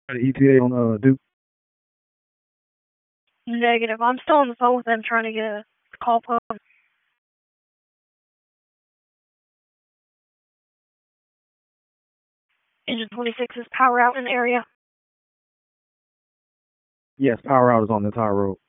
The ETA on Duke. Negative. I'm still on the phone with them trying to get a call put. Engine 26 is power out in the area. Yes, power out is on the entire road.